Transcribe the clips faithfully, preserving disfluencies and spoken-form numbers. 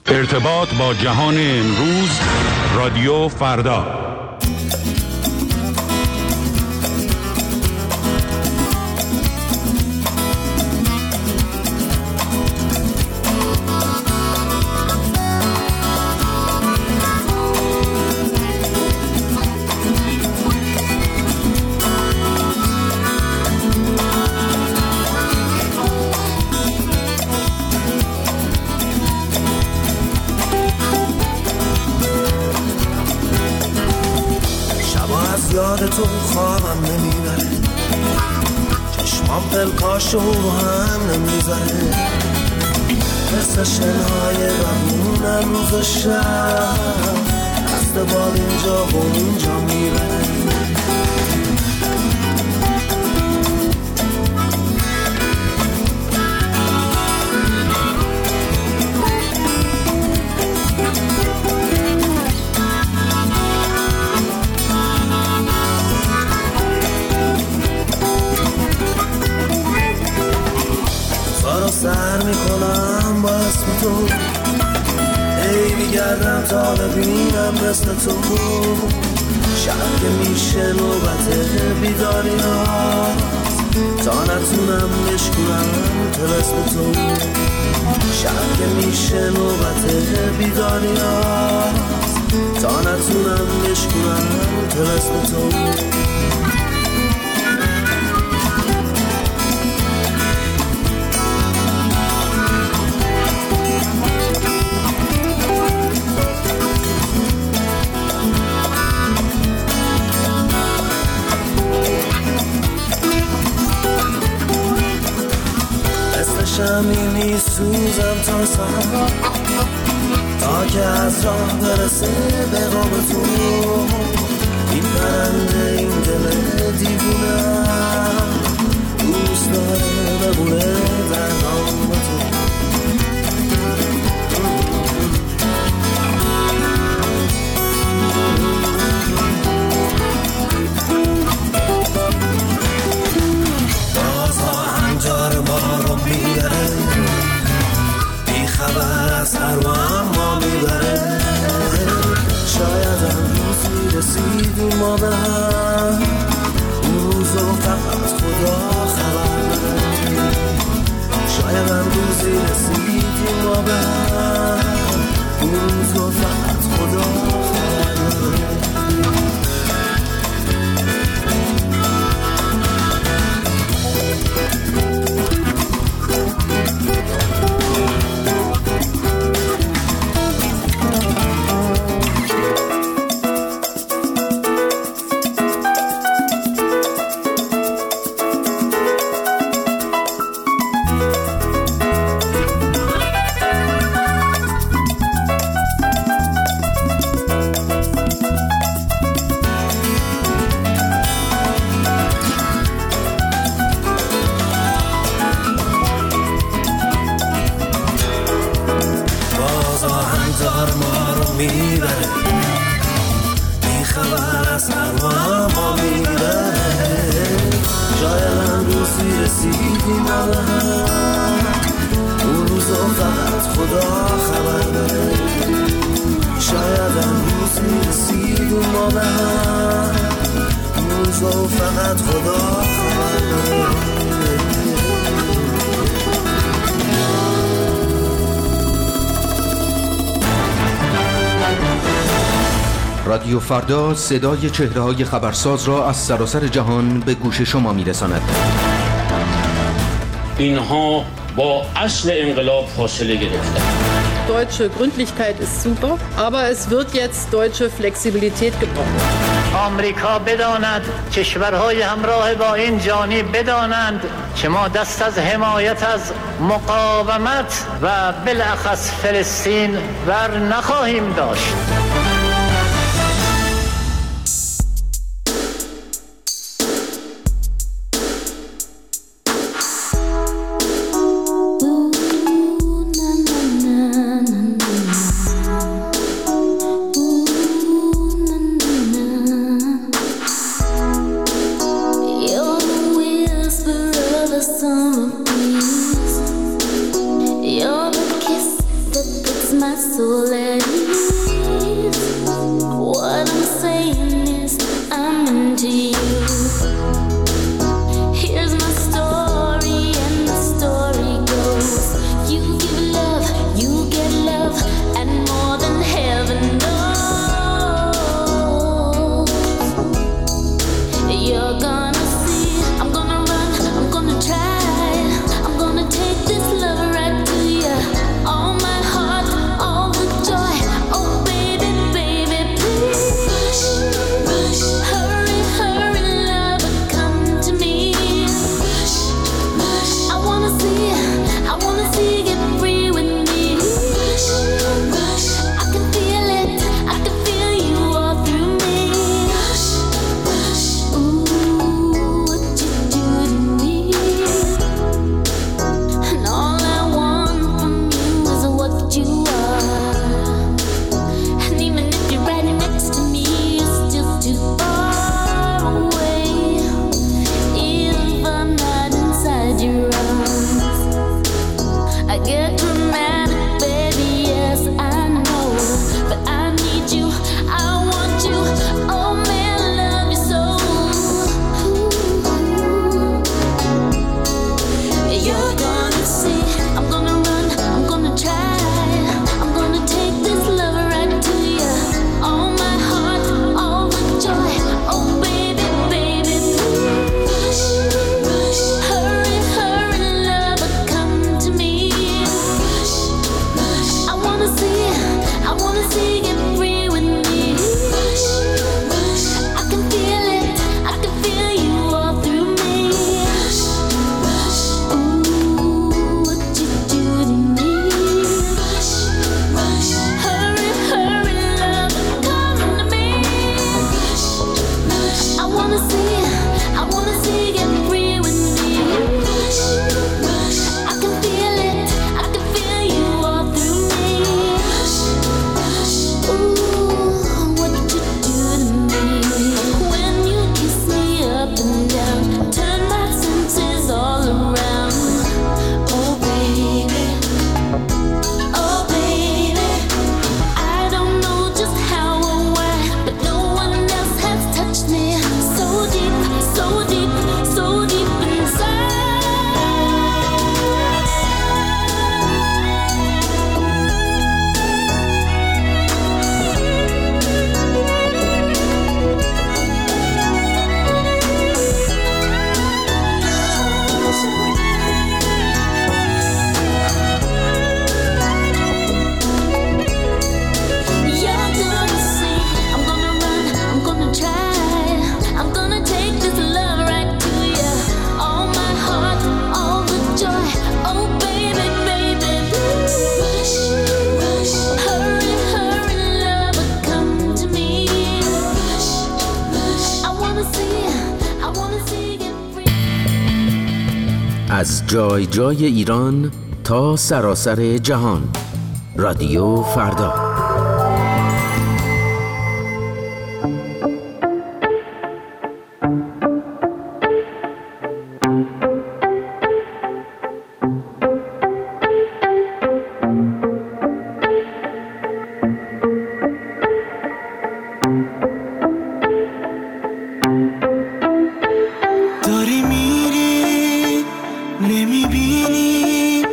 ارتباط با جهان امروز، رادیو فردا. تو خوابم نمیبره، چشمام پلکاشو هم نمیذاره، مثل شنهای بمونم روز و شب، دست بال اینجا و اونجا میبره. سر میکنم با اسم تو، ای میگردم تا ببینم مثل تو، شب که میشه نوبت بیداری هاست، تا نتونم بشکنم طلسم تو، شب که میشه نوبت بیداری هاست، تا نتونم بشکنم طلسم تو. شمینی سوزم تا سر، تا که از راه برسه به قاب تو، این پرنده این دل دیوونه دوست داره بمونه در نام تو. خبر از ارواح ما میبره، شاید امروزی رسیدیم ما به هم، اون روز رو فقط خدا خبر داره، شاید امروزی رسیدیم ما به هم، اون روز رو فقط خدا خبر داره. رادیو فردا صدای چهره‌های خبرساز را از سراسر جهان به گوش شما می‌رساند. اینها با اصل انقلاب فاصله گرفتند. Deutsche Gründlichkeit ist super, aber es wird jetzt deutsche Flexibilität gebraucht. آمریکا بداند، کشورهای همراه با این جانی بدانند که ما دست از حمایت از مقاومت و بالاخص فلسطین ور نخواهیم داشت. Summer breeze, you're the kiss that puts my soul at ease. What I'm saying is I'm into you. Here's my story and the story goes. You give love, you get love, and more than heaven knows. You're gonna see, I'm gonna run, I'm gonna try, I'm gonna take this love right to you. All my heart, all the joy. Oh baby, baby, please rush, rush, hurry, hurry, love, come to me. Rush, rush, I wanna see, I wanna see you get free with me. Rush, rush, I can feel it, I can feel you all through me. Rush, rush, ooh, what you do to me. And all I want from you is what you are. And even if you're right next to me, you're still too far away. If I'm not inside your arms, I get dramatic, baby, yes, I know. But I need you, I want you, oh man, I love you so. You're gonna see, I'm gonna run, I'm gonna try, I'm gonna take this love right to you. All my heart, all the joy. Oh baby, baby, please rush, rush, hurry, hurry, love, come to me. Rush, rush, I wanna see, I wanna see you get free with me. Rush, rush, I can feel it, I can feel you all through me. Rush, rush, ooh, what you do to me. Rush, rush, hurry, hurry, love, come to me. Rush, rush, I wanna see, I wanna see you get free with me. Rush, rush, I can feel it, I can feel you all through me. Rush, rush, ooh, what you do to me. When you kiss me up and down, turn my senses all around. Oh baby, oh baby, I don't know just how or why, but no one else has touched me so deep, so deep, so deep inside. You're gonna see, I'm gonna run, I'm gonna try, I'm gonna take this love right to you. All my heart, all the joy. Oh baby, baby, please rush, rush, hurry, hurry, love, come to me. Rush, rush, I wanna see, I wanna see you get free. از جای جای ایران تا سراسر جهان. رادیو فردا. داری میری نمیبینی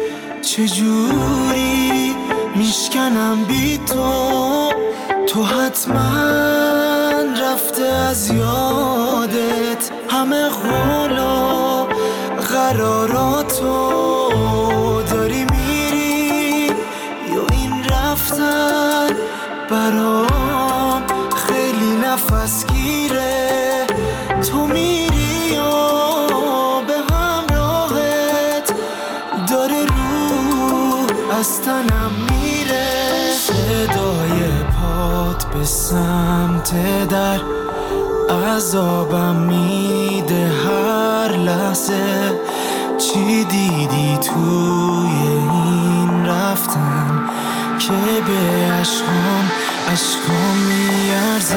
چجوری میشکنم بی تو. تو حتما رفته از یادت همه قول و قراراتو. داری میری یا این رفتن برام خیلی نفس گیره. تو میری یا به همراهت داره رو از تنم میره. صدای پات به سمت در عذابم میده هر لحظه. چی دیدی توی این رفتن که به عشقام عشقام میارزه.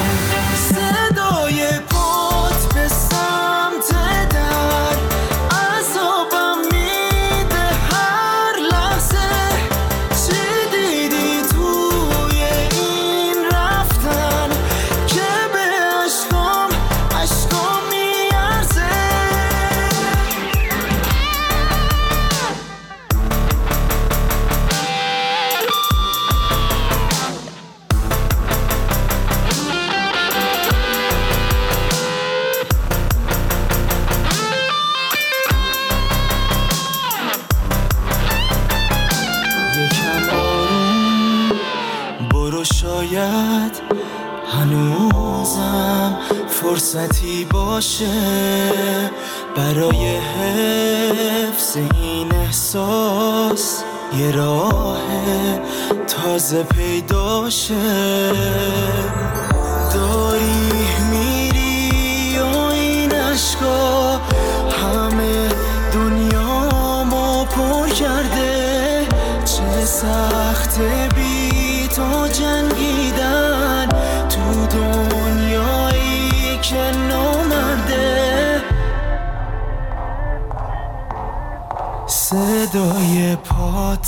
صدای پات به سمت در عذابم میده هر لحظه. چی دیدی فرصتی باشه برای حفظ این احساس، یه راه تازه پیدا شه. داری میری و این عشقا همه دنیامو پر کرده، چه سخته بی تو جنگیدن تو دنیایی که نامرده. صدای پات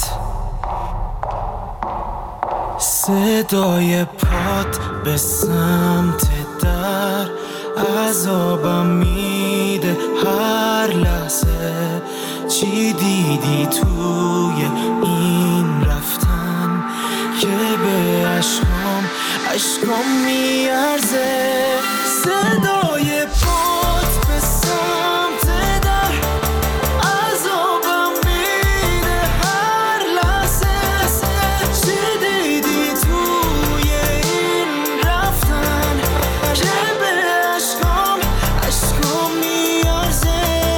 صدای پات به سمت در عذابم میده هر لحظه. چی دیدی توی این رفتن که به عشقام عشقام میارزه؟ صدای پات به سمت در عذابم میده هر لحظه. چی دیدی توی این رفتن که به عشقام عشقام میارزه؟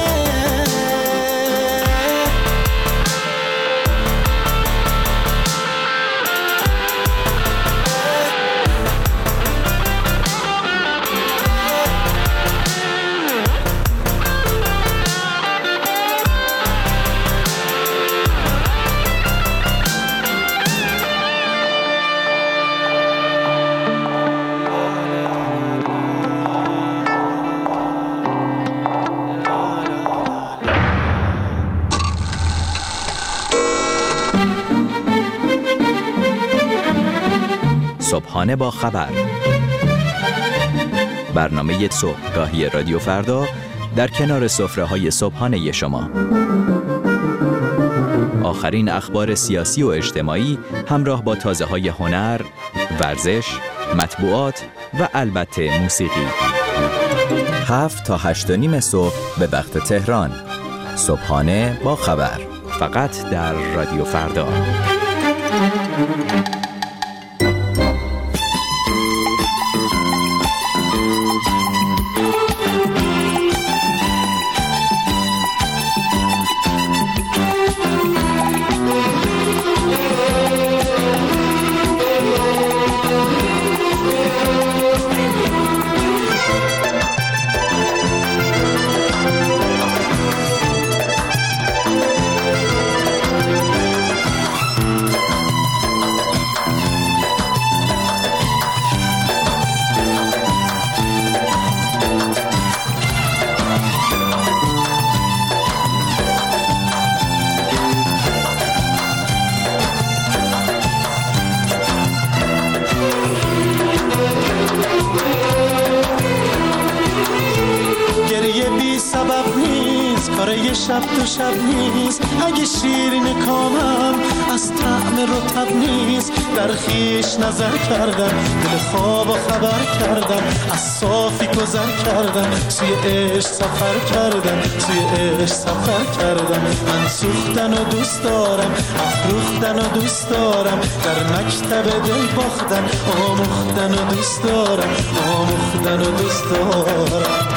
صبحانه با خبر، برنامه صبحگاهی رادیو فردا در کنار سفره‌های صبحانه شما. آخرین اخبار سیاسی و اجتماعی همراه با تازه‌های هنر، ورزش، مطبوعات و البته موسیقی. هفت تا هشت و نیم صبح به وقت تهران. صبحانه با خبر، فقط در رادیو فردا. شب تو شب نیست، اگه شیرین کامم از طعم رطب نیست. در خیش نظر کردم، دل خواب و خبر کردم، از صافی گذر کردم، توی عشق سفر کردم، توی عشق سفر کردم. من سوختن و دوست دارم، افروختن و دوست دارم، در مکتب دل باختن، آموختن و دوست دارم، آموختن و دوست دارم.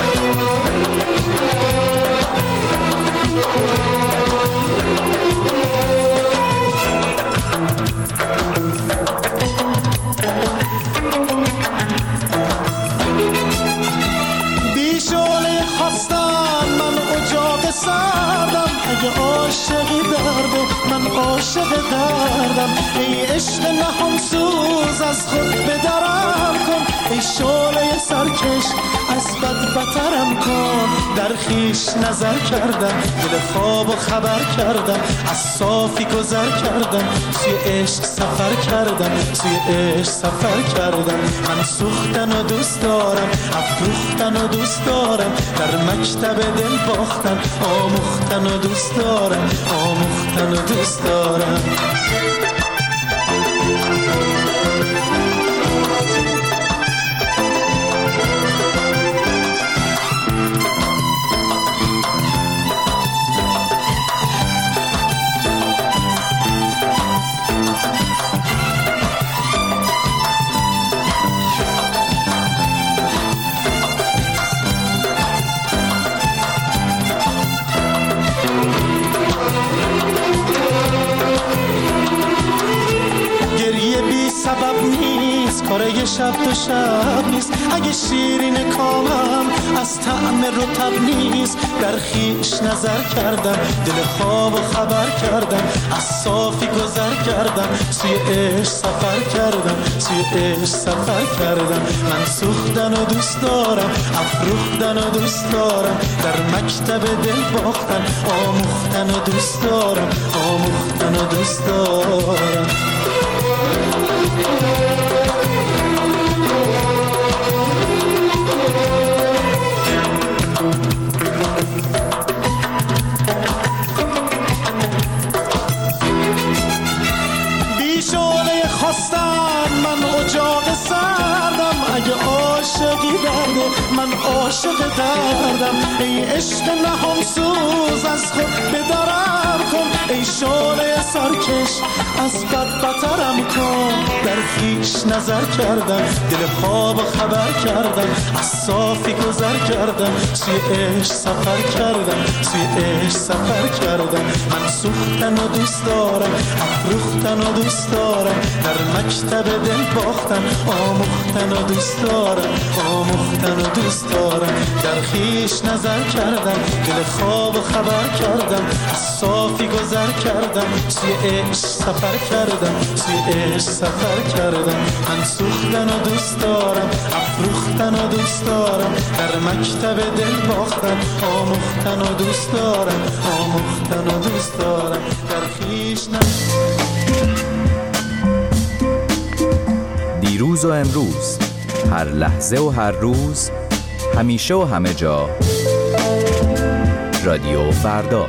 بیشونه خواستم من اجاق سردم، اگه عاشقی درده من عاشق دردم. ای عشق نهان سوز از خود بدرم کن، ای شعله سرکش از بد بترم کن. در خیش نظر کردم، دل خواب و خبر کردم، از صافی گذر کردم، توی عشق سفر کردم، توی عشق سفر کردم. من سوختن و دوست دارم، افروختن و دوست دارم، در مکتب دل باختن، آموختن و دوست دارم، آموختن و دوست دارم. آره یه شب دو شب نیست، اگه شیرین کامم از طعم رطب نیست. در خیش نظر کردم، دل خواب و خبر کردم، از صافی گذر کردم، سوی عشق سفر کردم، سوی عشق سفر کردم. من سوختن و دوست دارم، افروختن و دوست دارم، در مکتب دل باختن، آموختن و دوست دارم، آموختن و دوست دارم. بیشونه خواستن من اجاق سردم، اگه عاشقی درده من عاشق دردم. ای عشق نهان سوز از خود بدارم کن، ای شعله سرکش از بد بترم کن. در خیش نظر کردم، دل خواب و خبر کردم، از صافی گذر کردم، سوی عشق سفر کردم، سوی عشق سفر کردم. من سوختن و دوست دارم، افروختن و دوست دارم، در مکتب دل باختن، آموختن و دوست دارم، آموختن و دوست دارم. در خیش نظر کردم، دل خواب و خبر کردم، از صافی گذر کردم، سوی عشق سفر کردم، سوی عشق سفر کردم. من سوختن و دوست دارم، افروختن و دوست دارم، در مکتب دل باختن، آموختن و دوست دارم، آموختن و دوست دارم. در خیش نظر دیروز و امروز، هر لحظه و هر روز، همیشه و همه جا، رادیو فردا.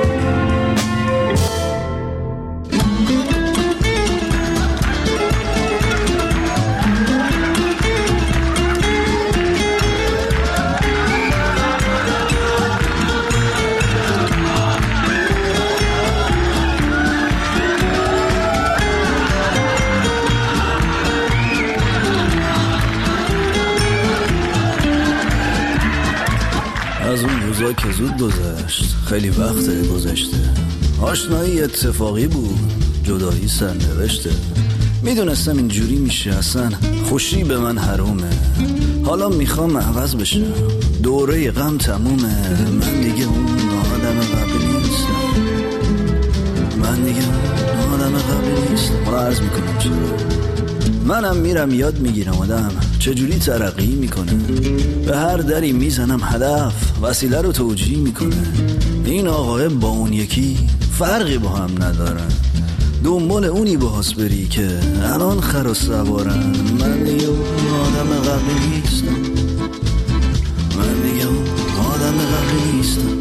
از اون روزا که زود گذشت، خیلی وقت گذشته. آشنایی اتفاقی بود، جدایی سرنوشته. میدونستم اینجوری میشه، اصلا خوشی به من حرومه. حالا میخوام عوض بشم، دوره غم تمومه. من دیگه اون آدم قبلی نیستم، من دیگه اون آدم قبلی نیستم. حالا عرض میکنم چرا. منم میرم یاد میگیرم آدم چجوری ترقی میکنه. به هر دری میزنم هدف وسیله رو توجیه میکنه. این آقای با اون یکی فرقی با هم ندارن، دنبال اونی باهاس بری که الان خر و سوارن. من دیگه اون آدم قبلی نیستم، من دیگه اون آدم قبلی نیستم.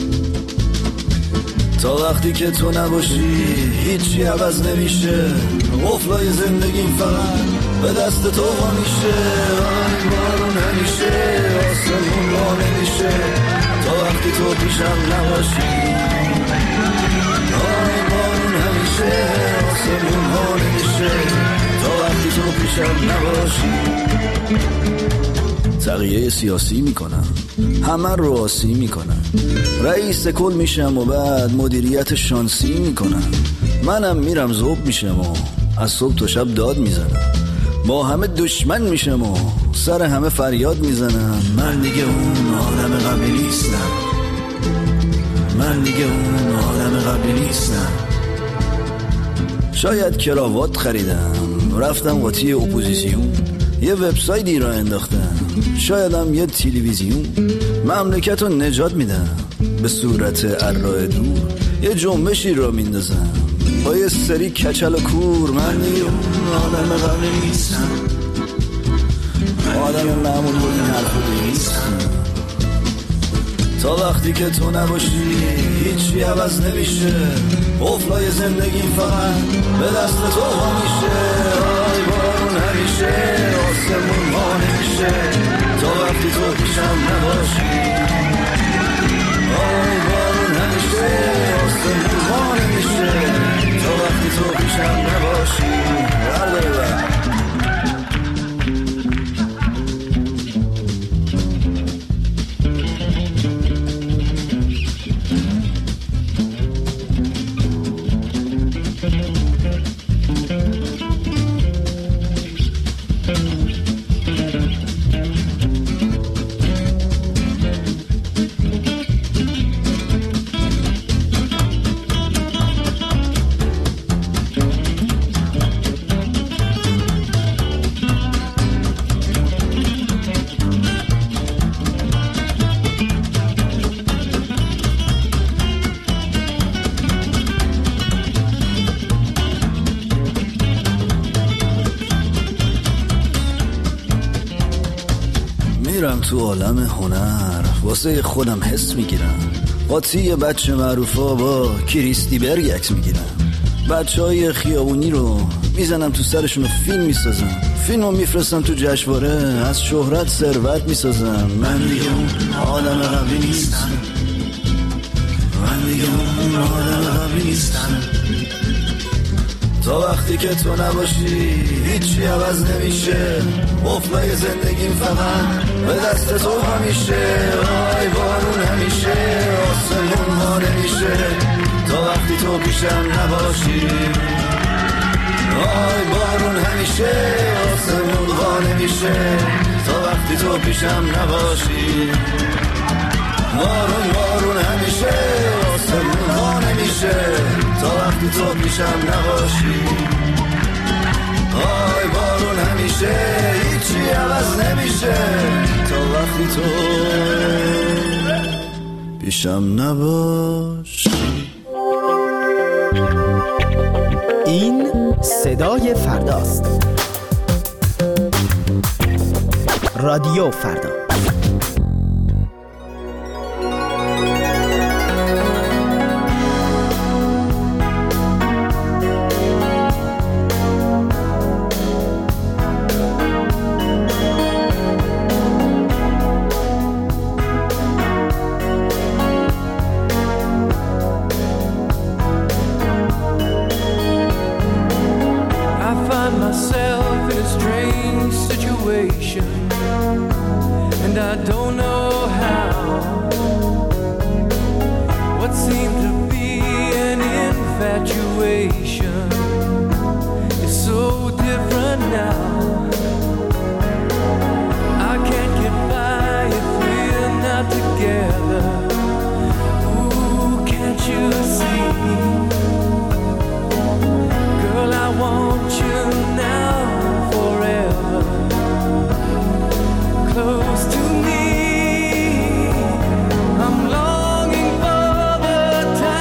تا وقتی که تو نباشی هیچی عوض نمیشه. قفلای زندگیم فقط به دست تو وا میشه. آی بارون نمیشه، آسمون وا نمیشه تا وقتی تو پیشم نباشی. آی بارون نمیشه، آسمون وا نمیشه تا وقتی تو پیشم نباشی. تغییر سیاسی میکنم، همه رو آسی میکنم، رئیس کل میشم و بعد مدیریت شانسی میکنم. منم میرم ذوب میشم و از صبح تا شب داد میزنم. با همه دشمن میشم و سر همه فریاد میزنم. من دیگه اون آدم قبلی نیستم، من دیگه اون آدم قبلی نیستم. شاید کراوات خریدم، رفتم قاطی اپوزیسیون، یه وبسایتی را انداختم، شایدم یه تلویزیون. مملکت رو نجات میدم به صورت ارائه دور، یه جنبشی را میندازم با یه سری کچل و کور. من دیگه اون آدم قبلی نیستم، آدم معمول بود این حرف رو نیستم. تا وقتی که تو نباشی هیچی عوض نمیشه. قفلای زندگی فقط به دست تو وا میشه. آی بارون نمیشه، آسمون وا نمیشه تا وقتی تو پیشم نباشی. آی بارون نمیشه، آسمون وا نمیشه تا وقتی تو پیشم نباشی. برداره میرم تو عالم هنر، واسه خودم حس میگیرم، قاطی بچه معروفا با کریستی برگ عکس میگیرم، بچه های خیابونی رو میزنم تو سرشون و فیلم میسازم، فیلم رو میفرستم تو جشنواره، از شهرت ثروت میسازم. من دیگه اون آدم قبلی نیستم، من دیگه اون آدم قبلی نیستم. تا وقتی که تو نباشی هیچی عوض نمیشه، قفلای زندگیم فقط به دست تو همیشه. آی بارون همیشه آسمون ها نمیشه، تا وقتی تو پیشم نباشی. آی بارون همیشه آسمون ها نمیشه، تا وقتی تو پیشم نباشی. بارون بارون همیشه آسمون ها نمیشه، تا وقتی تو پیشم نباشی. آی بارون همیشه هیچی عوض نمیشه، تا وقتی تو پیشم نباشی. این صدای فرداست. رادیو فردا. Close to me, I'm longing for the time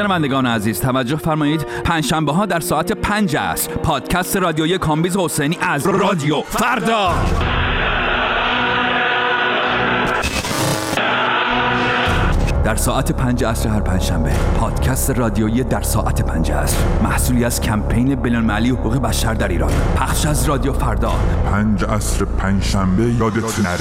شنوندگان عزیز توجه فرمایید، پنجشنبه ها در ساعت پنج عصر پادکست رادیویی کامبیز حسینی از رادیو فردا. در ساعت پنج عصر هر پنجشنبه پادکست رادیویی در ساعت پنج عصر، محصولی از کمپین بین‌المللی حقوق بشر در ایران، پخش از رادیو فردا. پنج عصر پنجشنبه یادت نره.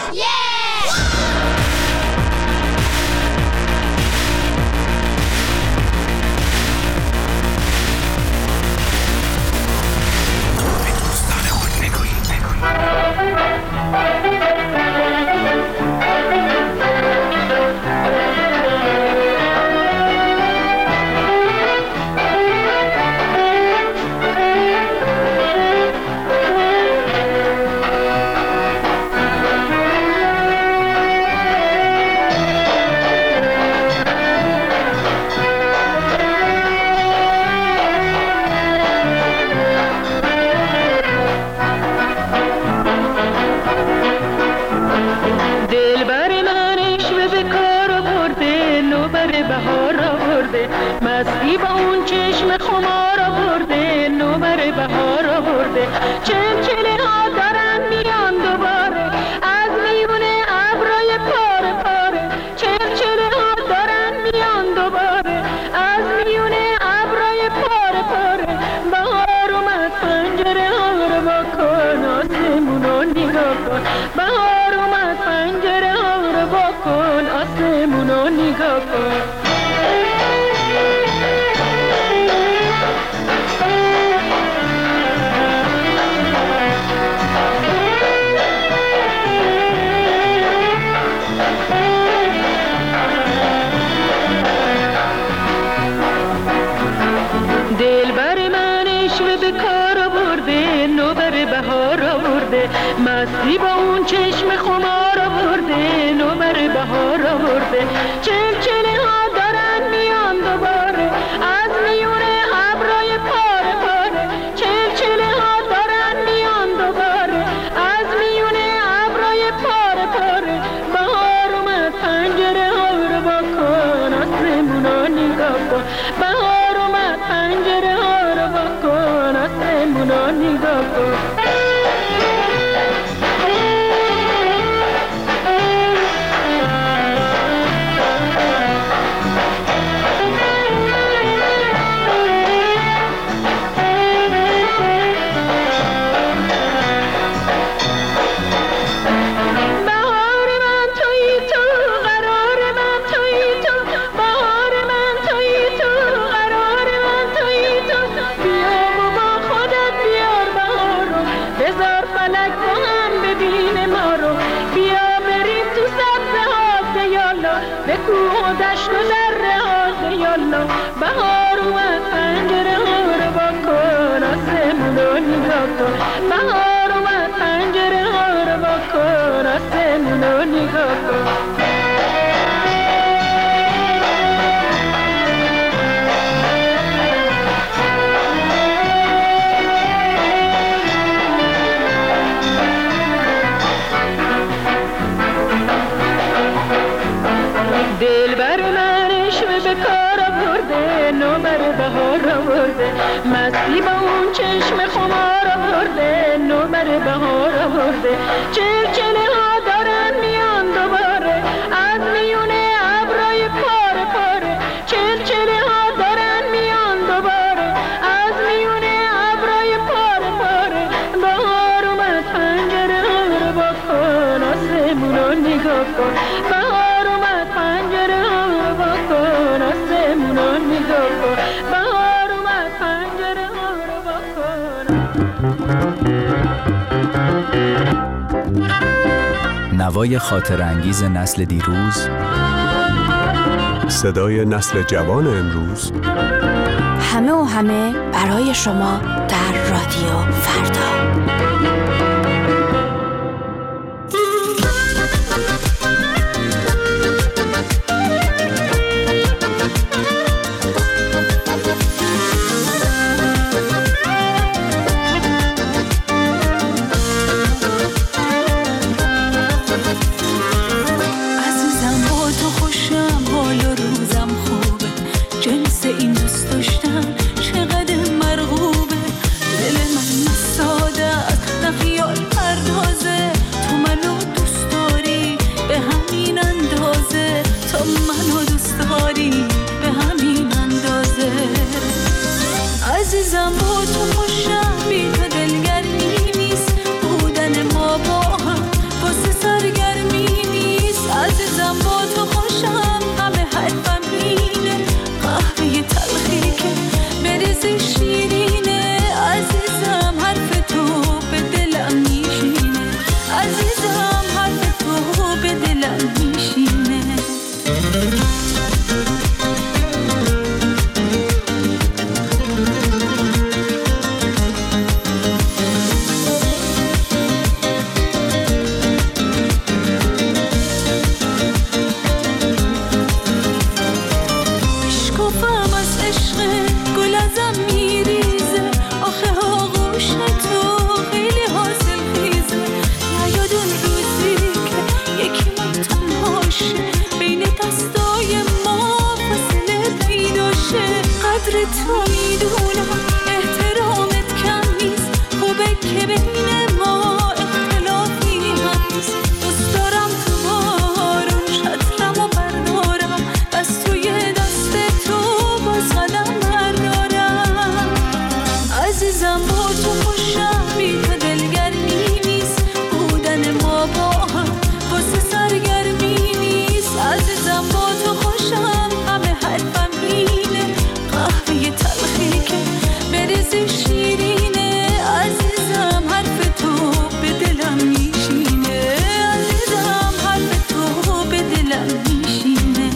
مستی با اون چشم خمار آورده، نوبر بهار آورده، چلچله ها دارن میان دوباره از میون ابرای پاره پاره، چلچله ها دارن میان دوباره از میون ابرای پاره پاره. بهار اومد پنجره ها رو با کن، آسمونا نگاه کن. بهار اومد پنجره ها رو با کن، آسمونا نگاه کن. بهار اومد پنجره ها رو با کن، آسمونا نگاه کن. بهار اومد پنجره ها رو با کن، آسمونا نگاه کن. دلبر من عشق به کار آورده، نوبر بهار آورده، مستی با اون چشم خمار آورده، نوبر بهار آورده، چلچله ها دارن میان دوباره از میون ابرای پاره پاره، چلچله ها دارن میان دوباره از میون ابرای پاره پاره. بهار اومد پنجره ها رو با کن، آسمونا نگاه کن. بهار اومد پنجره ها رو با کن، آسمونا نگاه کن. بهار اومد پنجره ها رو با کن. نوای خاطر انگیز نسل دیروز، صدای نسل جوان امروز، همه و همه برای شما در رادیو فردا. عزیزم با تو خوشم، حال و روزم خوبه، جنس قدر تو میدونم احترامت کم نیست خوبه که بین ما اختلافی هست دوست دارم تو بارون شطرم و بردارم بس توی دست تو باز قدم بردارم عزیزم با تو خوشم بی تو دلگرمی نیست بودن ما با هم واسه سرگرمی نیست عزیزم با تو خوشم همه حرفم اینه قهوه تلخی که بریزی شیرینه عزیزم حرف تو به دلم میشینه عزیزم حرف تو به دلم میشینه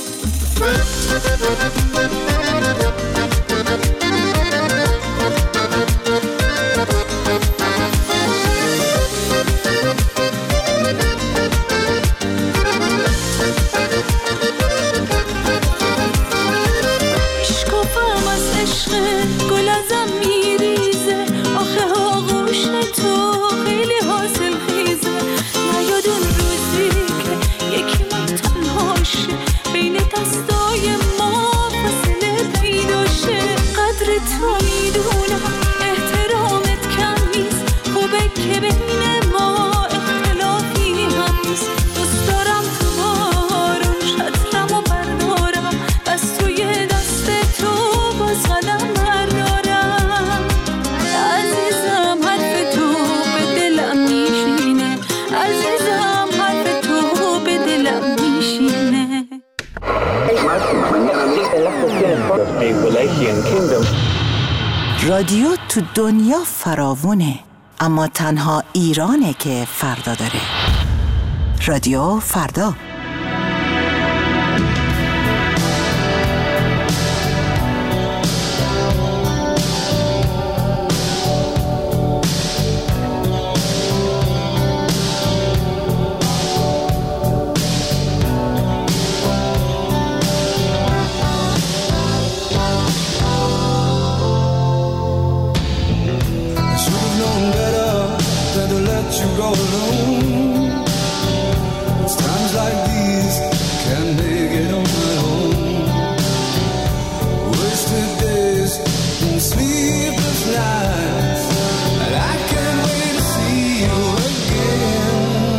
اشکافم از عشق گل ازم میریزه آخه آغوش تو خیلی حاصل خیزه نیاد اون روزی که یکی من تنهاشه بین دستای ما فاصله پیدا شه قدر تو میدونم احترامت کم نیست خوبه که بین ما اختلافی هست دوست دارم تو بارون شطرم و بردارم بس توی دست تو باز قدم بردارم عزیزم حرف تو به دلم میشینه عزیزم حرف تو به دلم میشینه رادیو تو دنیا فراوونه اما تنها ایرانه که فردا داره رادیو فردا You go alone. It's times like these can't make it on my own. Wasted days and sleepless nights, and I can't wait to see you again.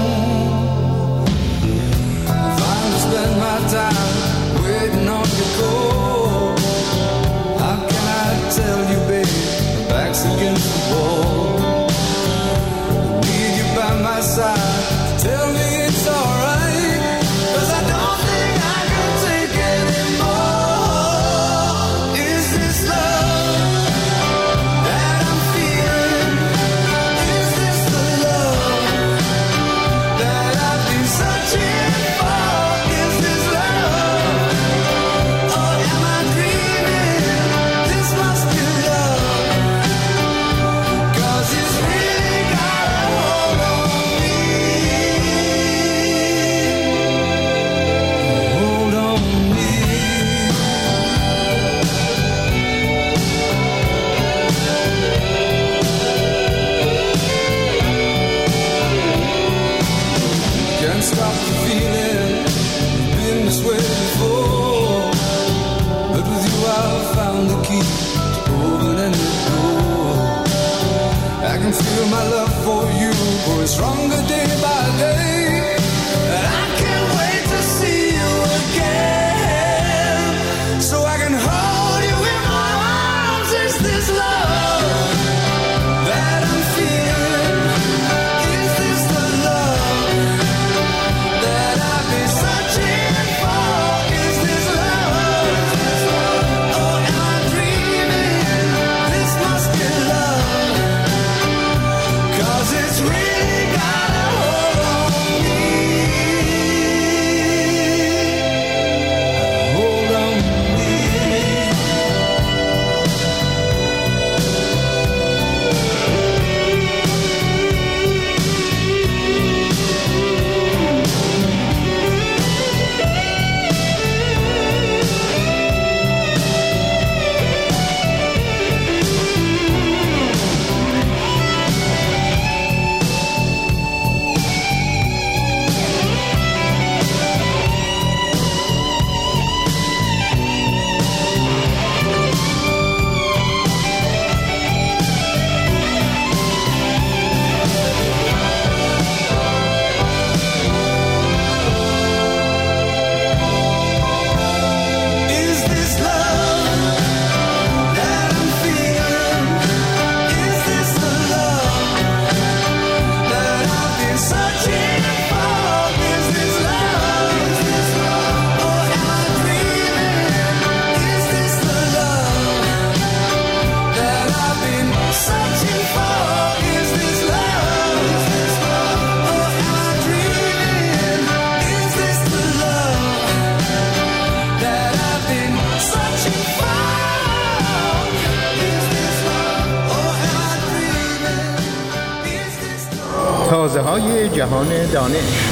If I'm to spend my time waiting on your call, how can I tell you, babe, my back's against the wall? By my side, tell me it's alright, 'cause I don't think I can take anymore. Is this love that I'm feeling? تازه های جهان دانش.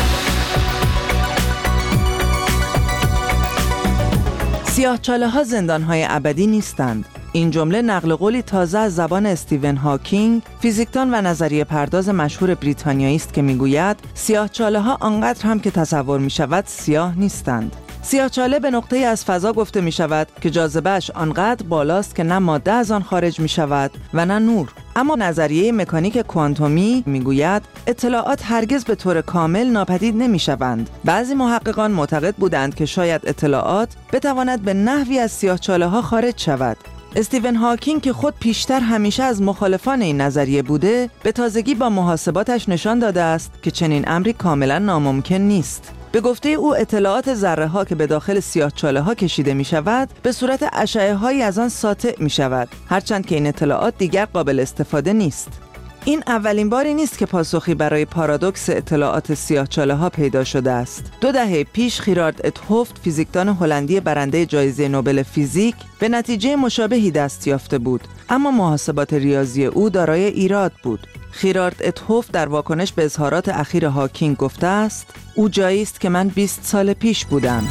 سیاه‌چاله ها زندان های ابدی نیستند. این جمله نقل قولی تازه از زبان استیون هاکینگ، فیزیکدان و نظریه پرداز مشهور بریتانیایی است که میگوید سیاه‌چاله ها آنقدر هم که تصور می شود سیاه نیستند. سیاه‌چاله به نقطه‌ای از فضا گفته می شود که جاذبه‌اش آنقدر بالاست که نه ماده از آن خارج می شود و نه نور. اما نظریه مکانیک کوانتومی میگوید اطلاعات هرگز به طور کامل ناپدید نمی شوند. بعضی محققان معتقد بودند که شاید اطلاعات بتواند به نحوی از سیاه‌چاله ها خارج شود. استیون هاکینگ که خود پیشتر همیشه از مخالفان این نظریه بوده، به تازگی با محاسباتش نشان داده است که چنین امری کاملا ناممکن نیست. به گفته او اطلاعات ذره ها که به داخل سیاه‌چاله ها کشیده می شود به صورت اشعه هایی از آن ساطع می شود، هرچند که این اطلاعات دیگر قابل استفاده نیست. این اولین باری نیست که پاسخی برای پارادوکس اطلاعات سیاه‌چاله ها پیدا شده است. دو دهه پیش خیرارد ات هوفت، فیزیکدان هلندی برنده جایزه نوبل فیزیک، به نتیجه مشابهی دست یافته بود، اما محاسبات ریاضی او دارای ایراد بود. خیرارد ات هوفت در واکنش به اظهارات اخیر هاکینگ گفته است: او جایی است که من بیست سال پیش بودم.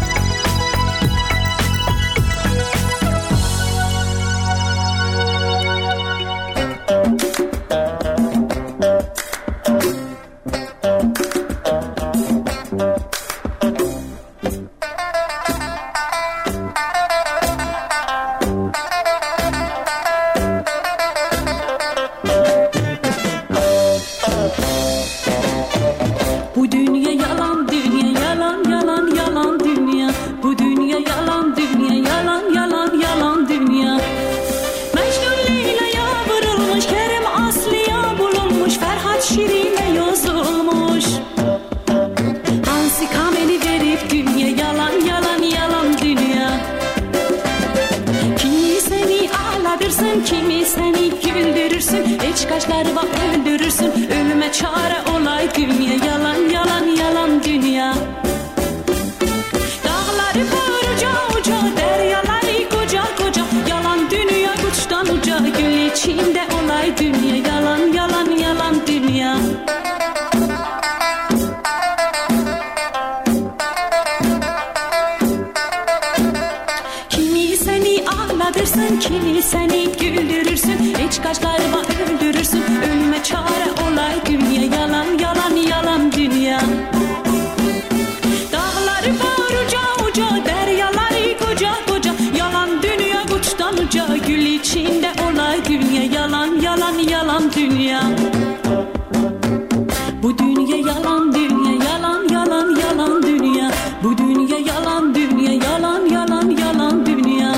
Kimi seni güldürürsün, hiç kaşlarıma öldürürsün. Ölüme çare olay dünya, yalan yalan yalan dünya. Dağları var uca uca, deryaları koca koca. Yalan dünya uçtan uca, gül içinde olay dünya. Yalan yalan yalan dünya. Bu dünya yalan dünya, yalan yalan yalan dünya. Bu dünya yalan dünya, yalan yalan yalan dünya.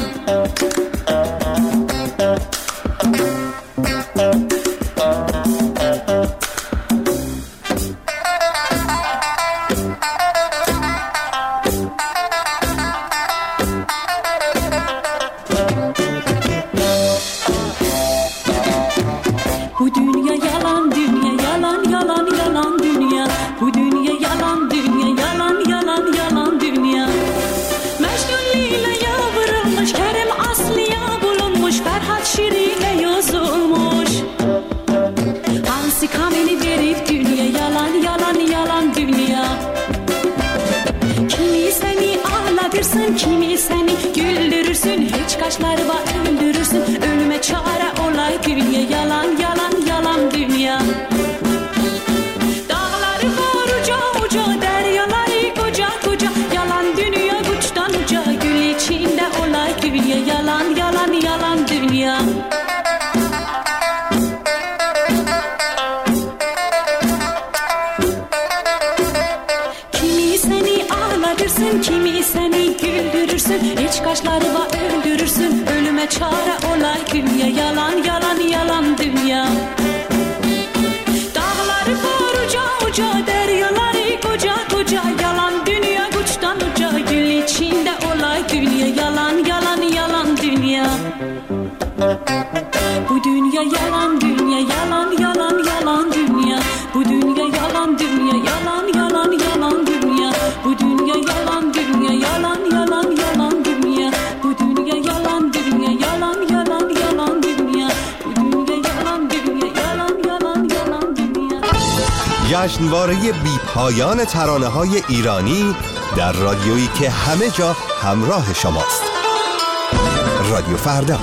Kimi seni güldürürsün, hiç kaşlarıma öldürürsün. Ölüme çare olay dünya, yalan yalan yalan dünya. Dağları var uca uca, deryaları koca koca. Yalan dünya uçtan uca, gül içinde olay dünya. Yalan yalan yalan dünya. Kimi seni ağlatırsın, kimi seni güldürürsün, hiç kaşlarıma öldürürsün. Ölüme çare olay dünya, yalan yalan yalan dünya. Dağları var uca uca, deryaları koca koca. Yalan dünya uçtan uca, gül içinde olay dünya. Yalan yalan yalan dünya. Bu dünya yalan dünya, yalan yalan yalan dünya. Bu dünya yalan dünya, yalan yalan yalan dünya. Bu dünya yalan dünya, yalan yalan yalan dünya. Bu dünya yalan dünya, yalan yalan yalan dünya. Bu dünya yalan dünya, yalan yalan yalan dünya. جشنواره بی پایان ترانه های ایرانی در رادیویی که همه جا همراه شماست. رادیو فردا.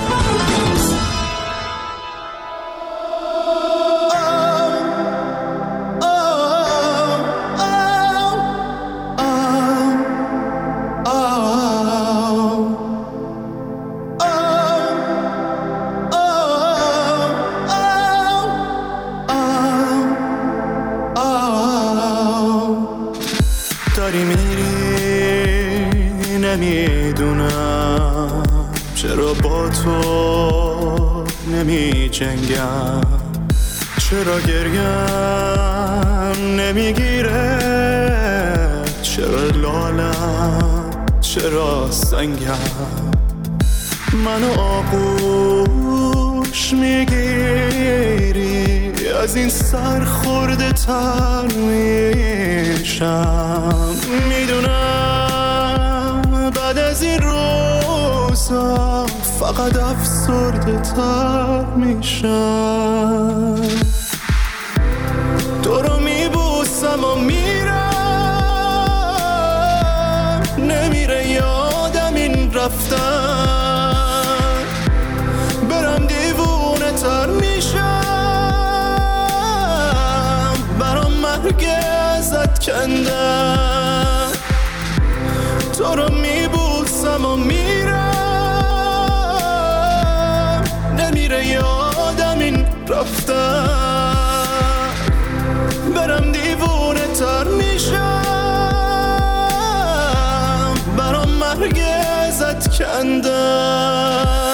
داری میری نمیدونم چرا با تو نمی جنگم، چرا گریم نمیگیره، چرا لالم چرا سنگم، منو آغوش میگیری از این سر خورده تر میشم. میدونم بعد از این روزا فقط افسرده تر میشم. تو رو میبوسم و میرم، نمیره یادم این رفتن، برم دیوونه تر میشم، برام مرگ ازت کندن. تو رو میبوسم و میرم، نمیره یادم این رفتن، برم دیوونه تر میشم، برام مرگ ازت کندن.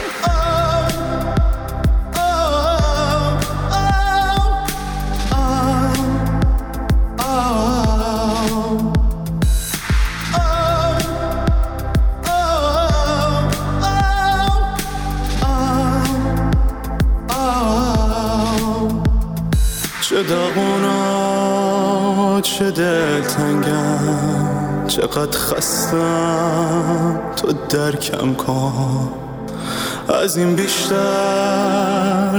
چه داغونا چه دلتنگم، چقدر خستم تو درکم کن، از این بیشتر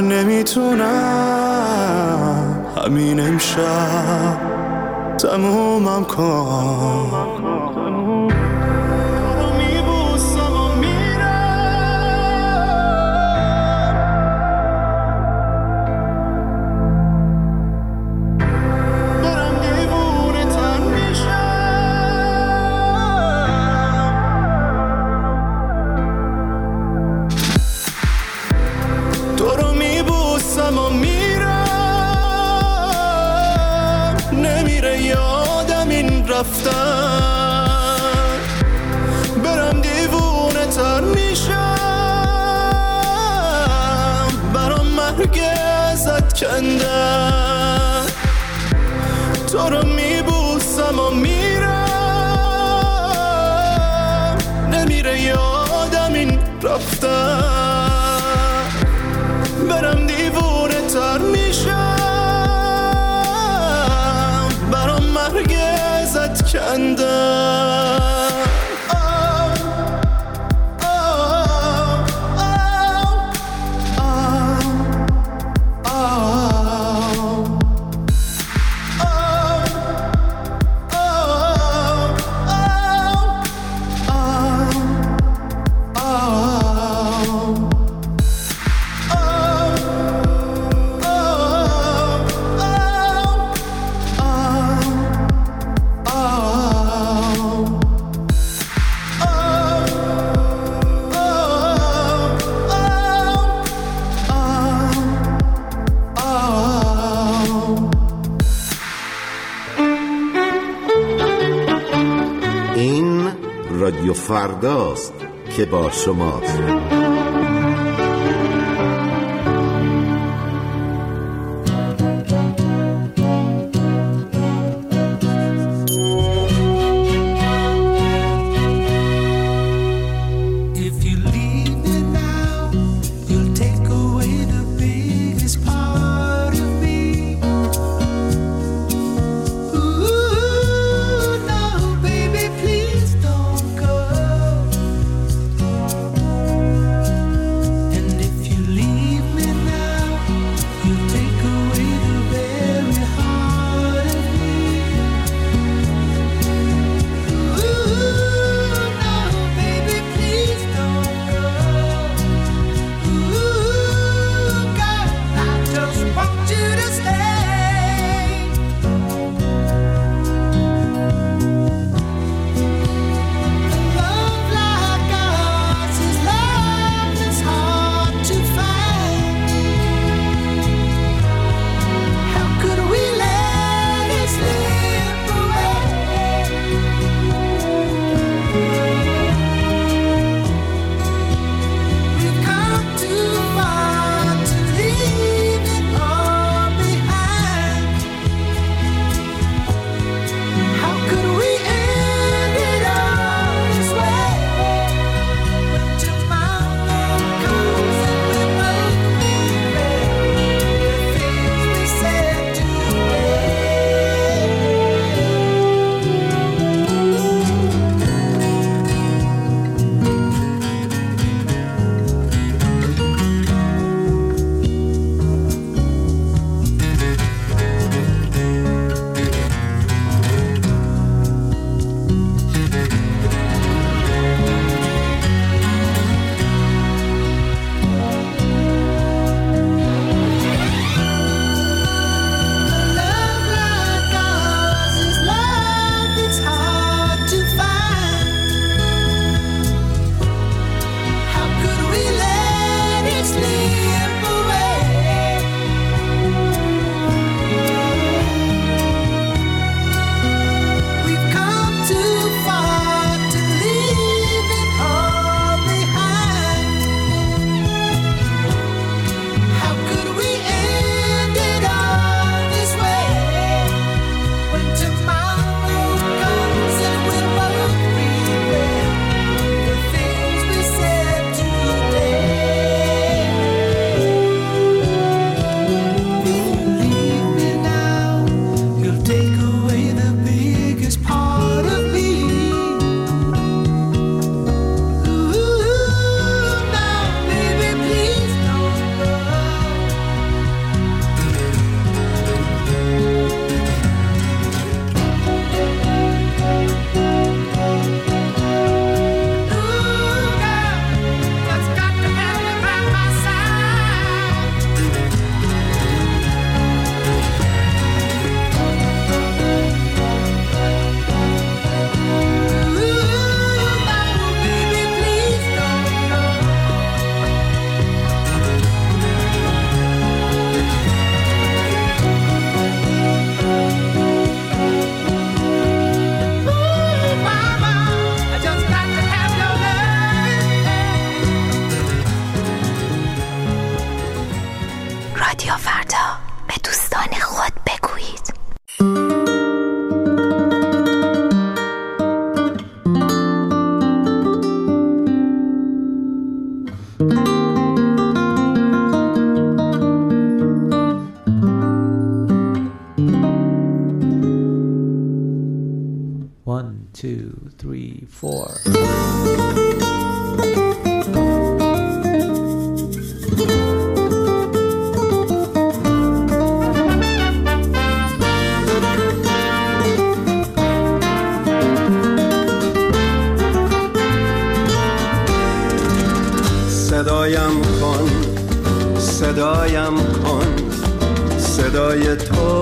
نمیتونم، همین امشب تمومم کن. رفتن، برم دیوونه تر میشم، برام مرگ ازت کندن. تو رو میبوسم و میرم، نمیره یادم این رفتن، برم دیوونه تر میشم، برام مرگ ازت کندن. رادیو فرداست که با شماست. رادیو فردا به دوستان خود بگویید. One, two, three, four. صدایم کن صدایم کن صدای تو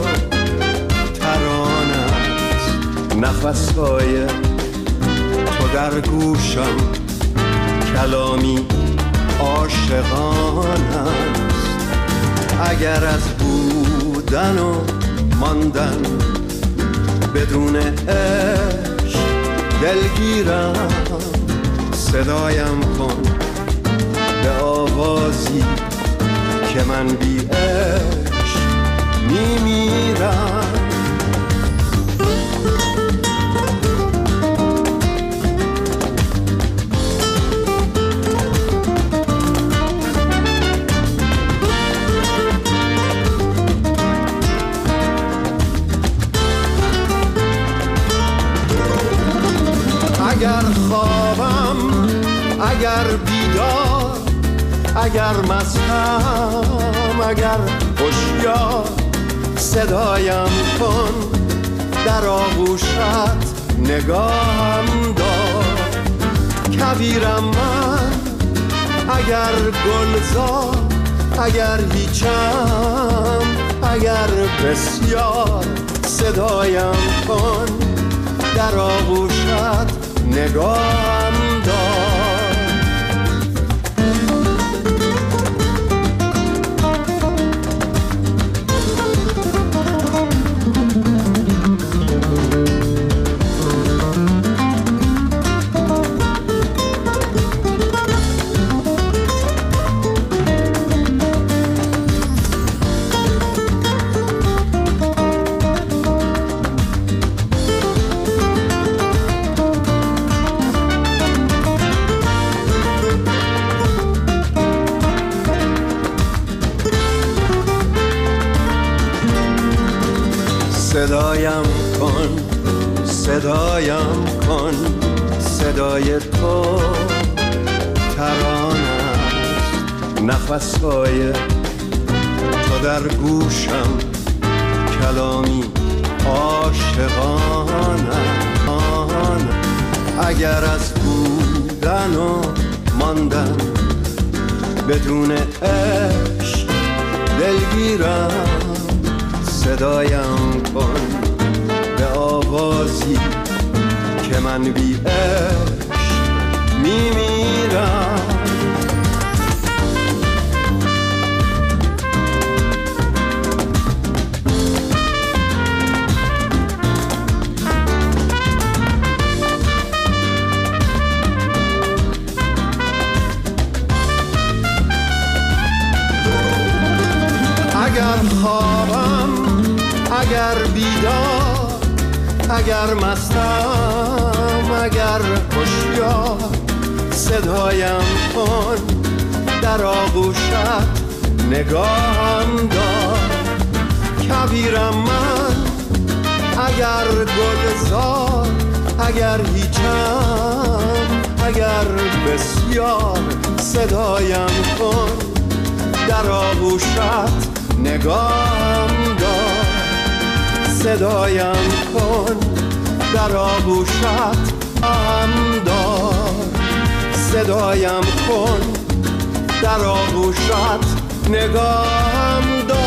ترانه است، نفس‌های تو در گوشم کلامی عاشقانه است. اگر از بودن و ماندن بدون عشق دلگیرم، صدایم کن به آوازی که من بی عشق میمیرم. اگر خوابم اگر بیدار اگر مستم اگر هوشیار، صدایم کن در آغوشت نگاهم دار. کبیرم من اگر گلزار اگر هیچم اگر بسیار، صدایم کن در آغوشت نگاهم دار. صدایم کن صدایم کن صدای تو ترانه است، نفس‌های تو در گوشم کلامی عاشقانه. اگر از بودن و ماندن بدون عشق دلگیرم، صدایم کن به آوازی که من بی عشق میمیرم. اگر خوابم اگر بیدار اگر مستم اگر هوشیار، صدایم کن در آغوشت نگاهم دار. کبیرم من اگر گلزار اگر هیچم اگر بسیار، صدایم کن در آغوشت نگاهم دار. صدایم کن در آغوشت هم دار. صدایم کن در آغوشت نگاهم دار.